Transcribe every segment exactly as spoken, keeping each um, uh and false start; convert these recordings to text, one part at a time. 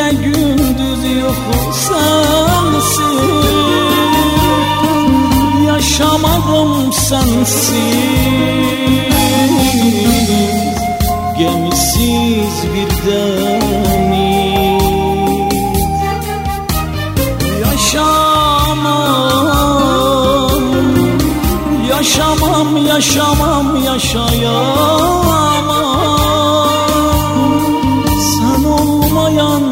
gündüz yok sensiz. Yaşamadım sensiz, gemisiz bir deniz. Yaşamam, yaşamam, yaşamam, yaşayamam sen olmayan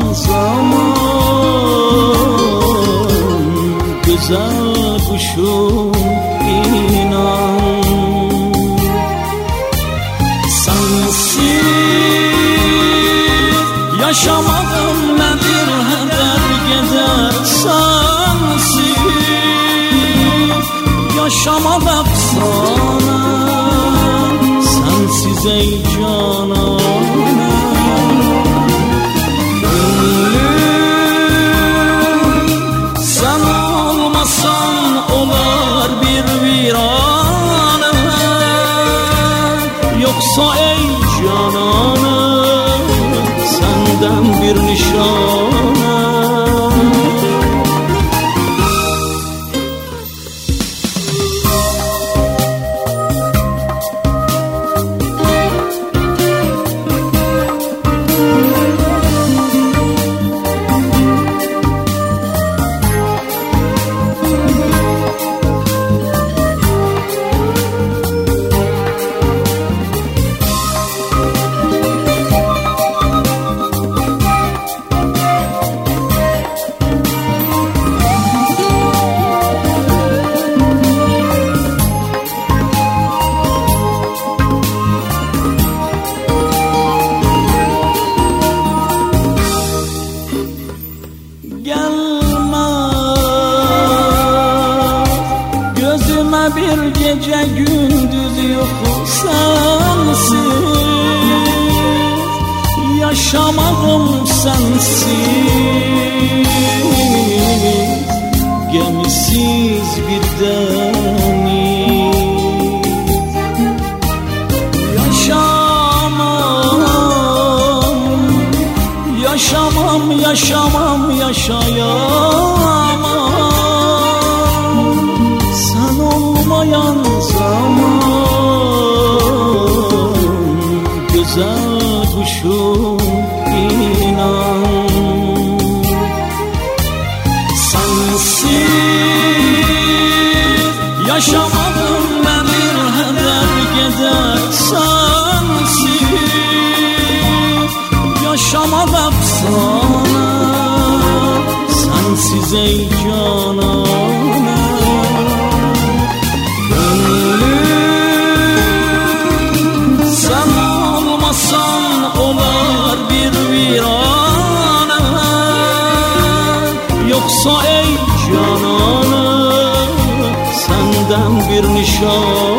zaman. Güzel kuşum inan, sensiz yaşamadım nedir heder geder sensiz. Yaşamadım sana sensiz ey canan. Yoksa ey cananım senden bir nişane. Bir gece gündüz yok sensiz. Yaşamadım sensiz, gemisiz bir deniz. Yaşamam, yaşamam, yaşamam, yaşayamam olmayan zaman. Güzel kuşum inan, sensiz yaşamadım ben bir heder gider sensiz. Yaşamadım sana sensiz ey canan. Yoksa ey cananım senden bir nişan.